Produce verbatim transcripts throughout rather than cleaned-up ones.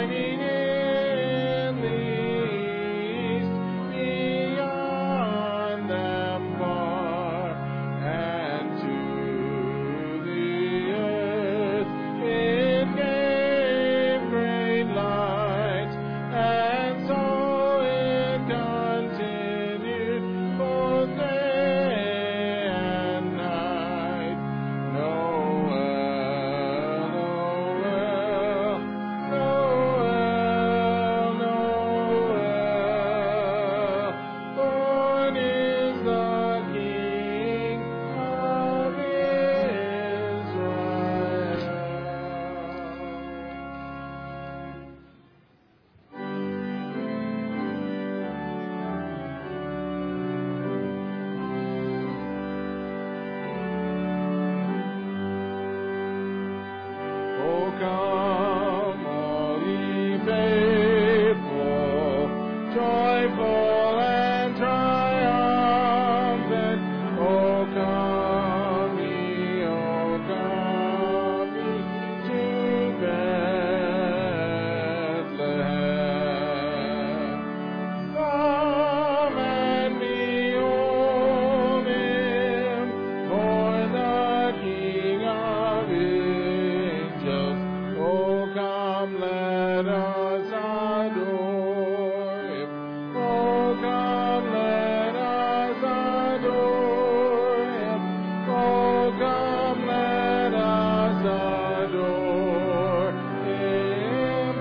shining in the east, beyond them far, and to the earth it gave great light, and so it continued both day and night. Noel, Noel, Noel, Noel, born is the King of Israel. Oh, come, all ye faithful, joyful and triumphant. Oh, come ye, oh, come ye to Bethlehem. Come and behold him, born the King of angels. Oh, come, let us adore him. Oh, come, let us adore him. Oh, come, let us adore him.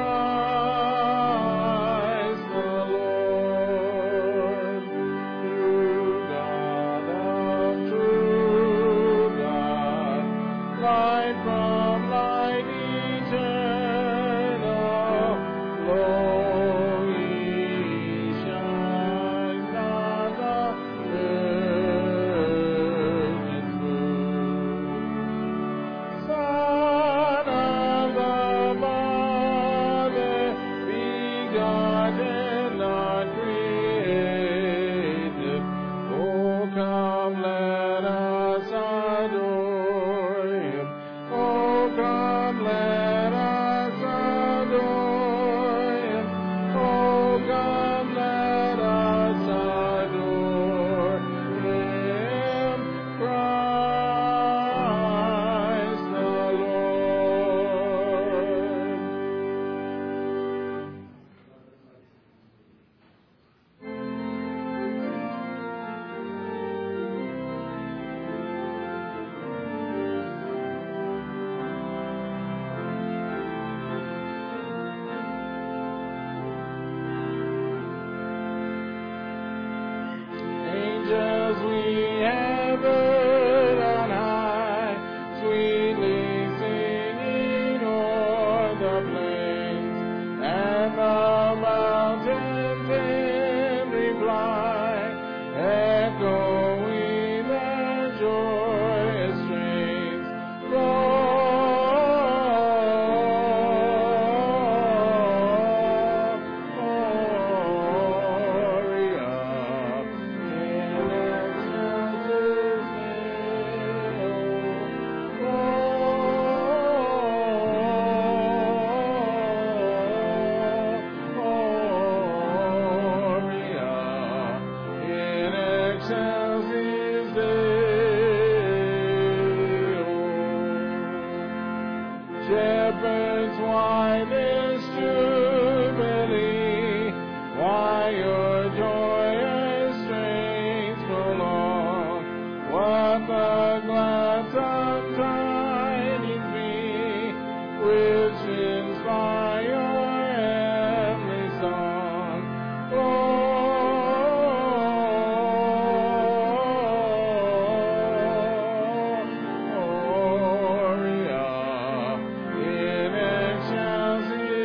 Christ the Lord, true God of true God, light from light eternal, lo, he shines on the virgin moon. Son of the Mother, begotten, not created. Oh, come, let us adore him. Oh, come, let us adore him. Oh, come, let us adore him. Christ the Lord. Angels we have heard on high, sweetly singing o'er the plains, and the mountains in reply, echoing their joyous strains. Gloria in excelsis Shepherds, why this jubilee? Why your joyous strains prolong? What the gladsome tidings be, which inspire heavenly song? Gloria in excelsis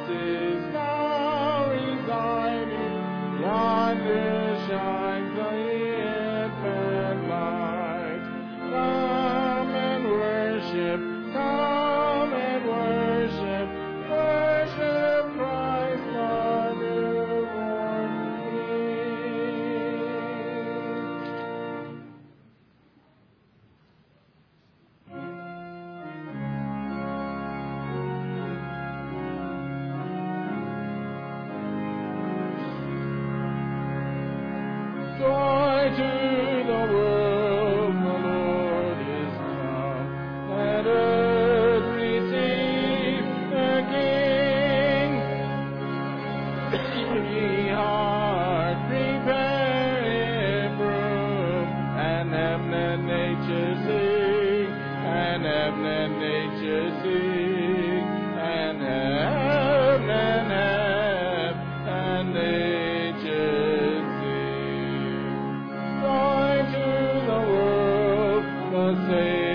is now residing. Yonder shines the infant light. Come and worship, come and worship, worship Christ the newborn Joy to the world, the Lord is come. Let earth receive the King. Ye heart, prepare Him room, and heaven and nature sing, and heaven and nature sing, and heaven and heaven and nature sing. Joy to the world, the Savior.